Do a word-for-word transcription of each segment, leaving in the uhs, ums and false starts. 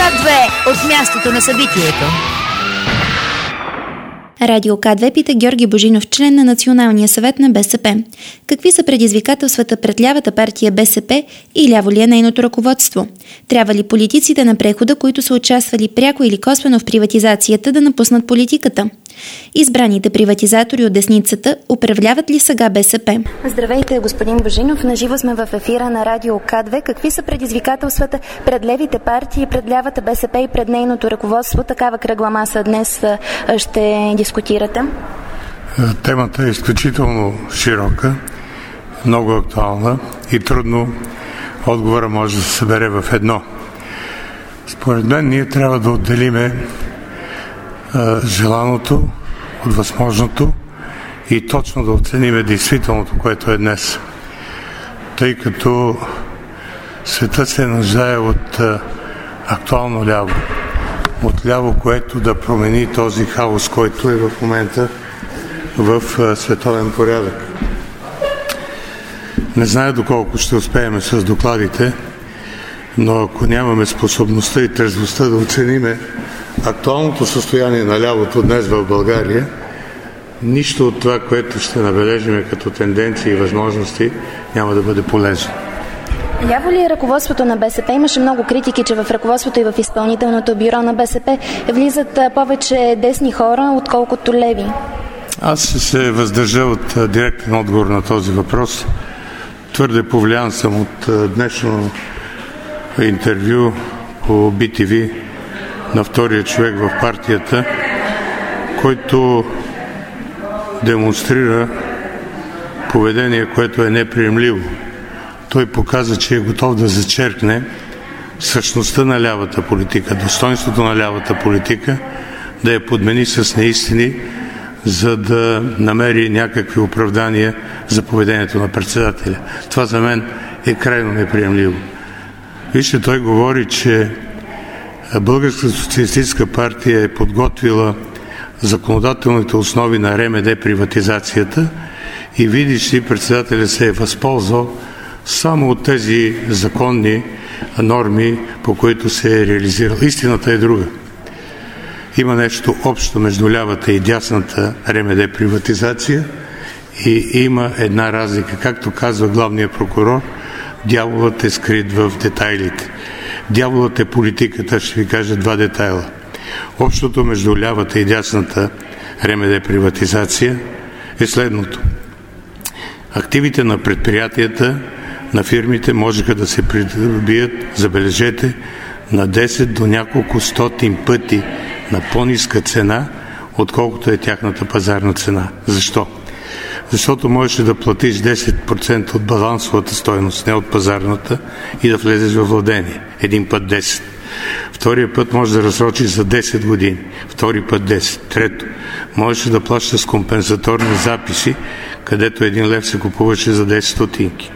К две от мястото на събитието. Радио К две пита Георги Божинов, член на Националния съвет на БСП. Какви са предизвикателствата пред лявата партия БСП и ляво ли е нейното ръководство? Трябва ли политиците на прехода, които са участвали пряко или косвено в приватизацията, да напуснат политиката? Избраните приватизатори от десницата управляват ли сега БСП? Здравейте, господин Божинов. Наживо сме в ефира на Радио К две. Какви са предизвикателствата пред левите партии, пред лявата БСП и пред нейното ръководство? Такава кръгла маса днес ще дискутирате. Темата е изключително широка, много актуална и трудно отговора може да се събере в едно. Според мен ние трябва да отделиме желаното от възможното и точно да оцениме действителното, което е днес. Тъй като света се нуждае от актуално ляво, от ляво, което да промени този хаос, който е в момента в световен порядък. Не зная доколко ще успеем с докладите, но ако нямаме способността и трезвостта да оцениме актуалното състояние на лявото днес в България, нищо от това, което ще набележиме като тенденции и възможности, няма да бъде полезно. Ляво ли е ръководството на БСП? Имаше много критики, че в ръководството и в изпълнителното бюро на БСП влизат повече десни хора, отколкото леви. Аз се въздържа от директен отговор на този въпрос. Твърде повлиян съм от днешно интервю по Би Ти Ви на втория човек в партията, който демонстрира поведение, което е неприемливо. Той показа, че е готов да зачеркне същността на лявата политика, достоинството на лявата политика, да я подмени с неистини, за да намери някакви оправдания за поведението на председателя. Това за мен е крайно неприемливо. Вижте, той говори, че Българската социалистическа партия е подготвила законодателните основи на Р М Д приватизацията и видиш ли, председателя се е възползвал само от тези законни норми, по които се е реализирал. Истината е друга. Има нещо общо между лявата и дясната Р М Д приватизация и има една разлика. Както казва главният прокурор, дяволът е скрит в детайлите. Дяволът е политиката, ще ви кажа два детайла. Общото между лявата и дясната Р М Д приватизация е следното. Активите на предприятията, на фирмите можеха да се придобият, забележете, на десет до няколко стотин пъти на по-ниска цена, отколкото е тяхната пазарна цена. Защо? Защото можеш да платиш десет процента от балансовата стойност, не от пазарната, и да влезеш във владение. Един път десет. Втория път можеш да разсрочиш за десет години. Втори път десет. Трето, можеш да плащаш с компенсаторни записи, където един лев се купуваше за десет стотинки.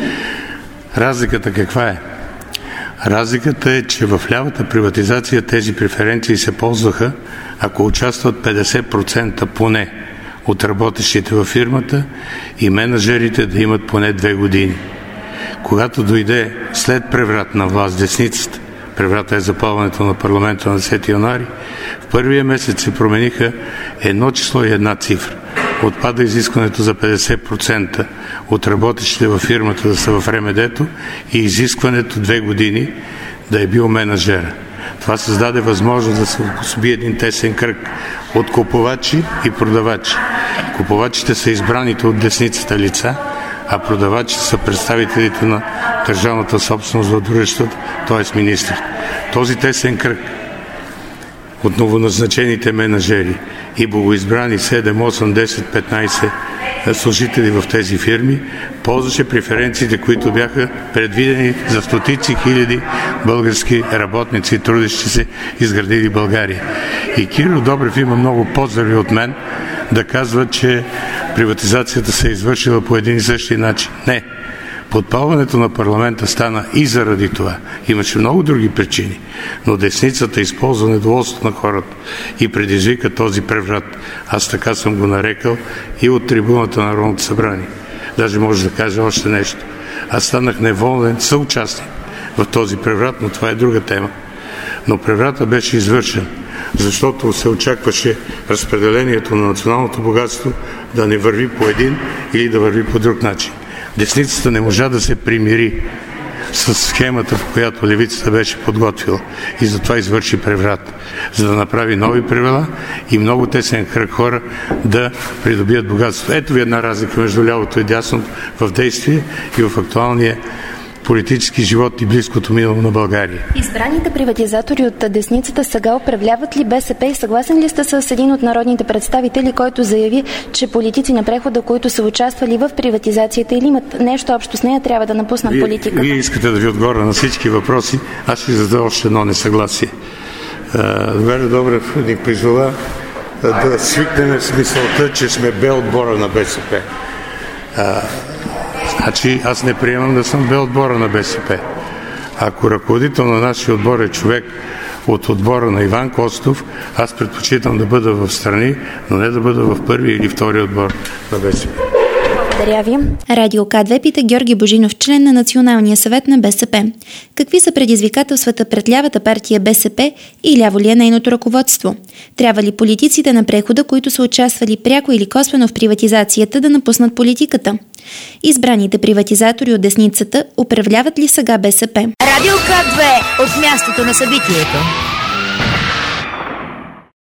Разликата каква е? Разликата е, че в лявата приватизация тези преференции се ползваха, ако участват петдесет процента поне от работещите във фирмата и менеджерите да имат поне две години. Когато дойде след преврат на власт десницата, преврата е запалването на парламента на десети януари, в първия месец се промениха едно число и една цифра. Отпада изискването за петдесет процента от работещите във фирмата да са в Р М Д-то и изискването две години да е бил менеджера. Това създаде възможност да се обособи един тесен кръг от купувачи и продавачи. Купувачите са избраните от десницата лица, а продавачите са представителите на държавната собственост в дружеството, т.е. министър. Този тесен кръг от новоназначените менеджери и богоизбрани седем, осем, десет, петнайсет служители в тези фирми ползваше преференциите, които бяха предвидени за стотици хиляди български работници, трудещи се, изградили България. И Кирил Добрев има много поздрави от мен да казва, че приватизацията се е извършила по един и същи начин. Не. Подпалването на парламента стана и заради това. Имаше много други причини, но десницата използва недоволството на хората и предизвика този преврат. Аз така съм го нарекал и от трибуната на Народното събрание. Даже може да кажа още нещо. Аз станах неволен съучастник в този преврат, но това е друга тема. Но преврата беше извършен, защото се очакваше разпределението на националното богатство да не върви по един или да върви по друг начин. Десницата не можа да се примири с схемата, по която левицата беше подготвила, и затова извърши преврат, за да направи нови правила и много тесен кръг хора да придобият богатство. Ето ви една разлика между лявото и дясното в действие и в актуалния политически живот и близкото минало на България. Избраните приватизатори от десницата сега управляват ли БСП и съгласен ли сте с един от народните представители, който заяви, че политици на прехода, които са участвали в приватизацията или имат нещо общо с нея, трябва да напуснат вие, политиката? Вие искате да ви отговоря на всички въпроси. Аз ще задам още едно несъгласие. Вера Добрев ни призова да свикнем с мисълта, че сме Б отбора на БСП. А, значи аз не приемам да съм Б отбора на БСП. Ако ръководител на нашия отбор е човек от отбора на Иван Костов, аз предпочитам да бъда в страни, но не да бъда в първи или втори отбор на БСП. Благодаря ви. Радио К две пита Георги Божинов, член на Националния съвет на БСП. Какви са предизвикателствата пред лявата партия БСП и ляво ли е нейното ръководство? Трябва ли политиците на прехода, които са участвали пряко или косвено в приватизацията, да напуснат политиката? Избраните приватизатори от десницата управляват ли сега БСП? Радио К две от мястото на събитието.